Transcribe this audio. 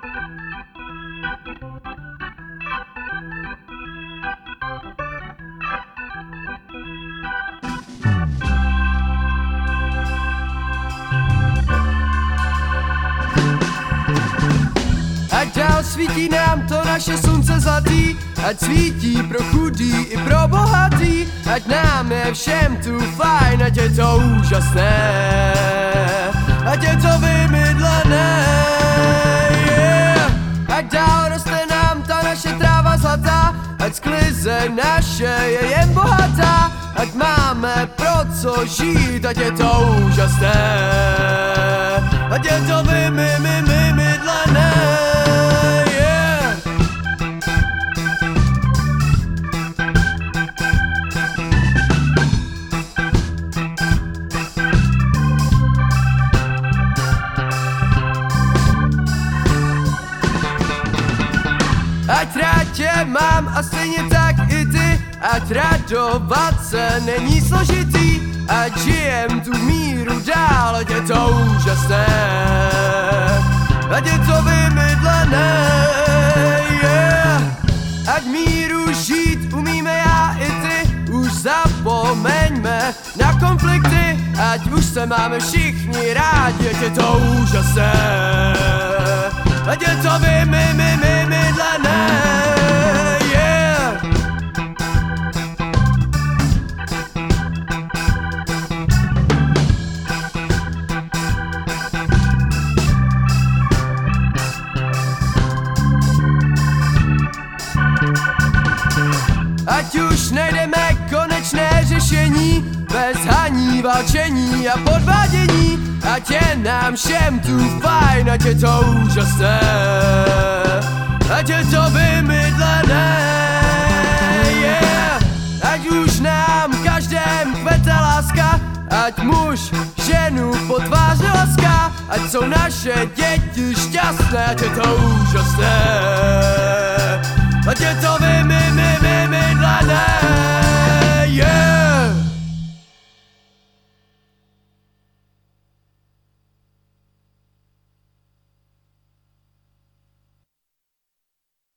Ať dál svítí nám to naše slunce zlatý, ať svítí pro chudý i pro bohatý, ať nám je všem tu fajn, ať je to úžasné, ať je to vymydlené, yeah. Ať dál roste nám ta naše tráva zlatá, ať sklize naše je jen bohatá, ať máme pro co žít, ať je to úžasné, ať je to vymydlené. Ať rád tě mám a stejně tak i ty, ať radovat se není složitý, ať žijem tu míru dál, ať je to úžasné, ať je to vymydlené, yeah. Ať míru žít umíme já i ty, už zapomeňme na konflikty, ať už se máme všichni rádi, ať je to úžasné, ať je to vymydlené, yeah. Ať už najdeme konečné řešení, bez haní, válčení a podvádění, ať je nám všem tu fajn, ať je to úžasné, ať je to vymydlené, yeah. Ať už nám každém kvete láska, ať muž ženu po tváři laská, ať jsou naše děti šťastné, ať je to úžasné, ať je to